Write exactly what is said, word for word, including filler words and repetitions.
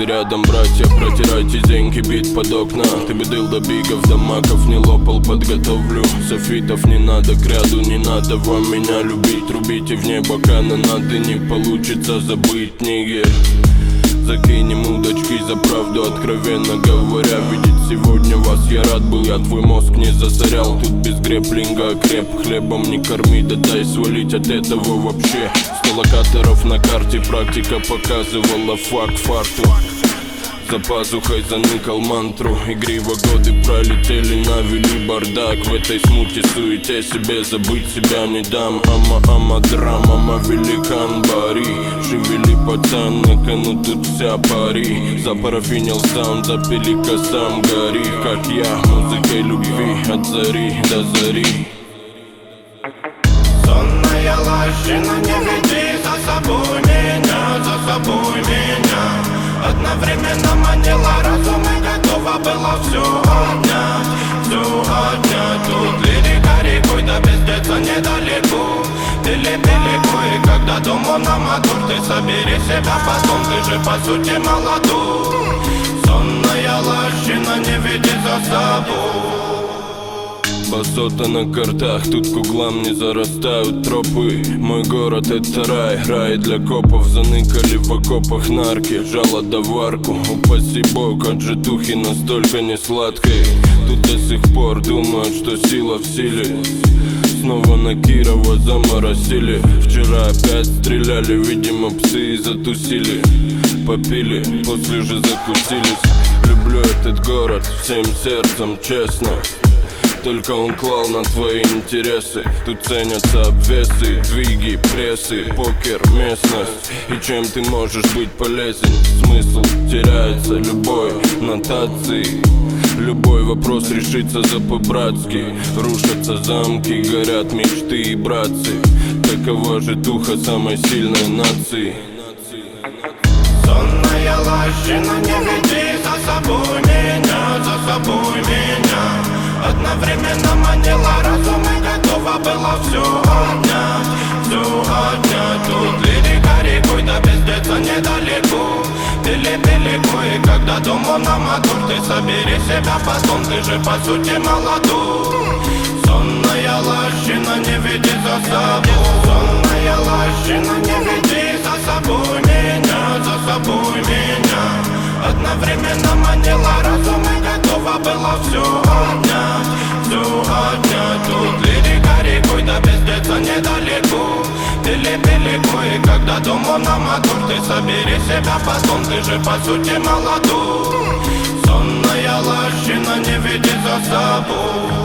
Ты рядом, братья, протирайте зеньки, бит под окна. Ты бедыл до бигов, до маков не лопал, подготовлю софитов. Не надо к ряду, не надо вам меня любить. Рубите в небо канонады, не получится забыть, нигер. Закинем удочки за правду, откровенно говоря. Видеть сегодня вас я рад был, я твой мозг не засорял. Тут без греплинга окреп, хлебом не корми, да дай свалить от этого вообще. Сто локаторов на карте, практика показывала факт фарту. За пазухой заныкал мантру, игриво годы пролетели, навели бардак. В этой смуте, суете себе забыть себя не дам. Ама, ама, драма, ама, великан бари. Шевели пацан, на кону тут вся пари. Запарафинил саунд, запили косам, гори. Как я, музыкой любви, от зари до зари. Сонная лощина, не веди за собой меня, за собой меня. Одновременно манила разум и готова была все отнять, все отнять. Тут лирика рекой, да пиздеца недалеко. Пили-пили и когда дома на мотор, ты собери себя потом, ты же по сути молодой. Сонная лощина, не веди за собой. Басота на картах, тут к углам не зарастают тропы. Мой город это рай, рай для копов. Заныкали в окопах нарки, жало да варку. Упаси бог от житухи настолько не сладкой. Тут до сих пор думают, что сила в силе. Снова на Кирова заморосили. Вчера опять стреляли, видимо псы затусили. Попили, после же закусились. Люблю этот город всем сердцем, честно. Только он клал на твои интересы. Тут ценятся обвесы, двиги, прессы, покер, местность. И чем ты можешь быть полезен? Смысл теряется любой нотации. Любой вопрос решится за по-братски. Рушатся замки, горят мечты и братцы. Такова же духа самой сильной нации. Сонная лощина, не веди за собой меня, за собой меня. Одновременно манила разум и готова была все отнять, все отнять. Тут лирика рекой, да пиздеца недалеко. Пили-пили и когда дома на мотор, ты собери себя потом, ты же по сути молодой. Сонная лощина, не веди за собой. Сонная лощина, не веди за собой меня, за собой меня. Одновременно манила разум и готова была все отнять, все отнять. Тут лирика рекой, да пиздеца недалеко. Пили-пили и когда дома на мотор, ты собери себя потом, ты же по сути молодой. Сонная лощина, не веди за собой.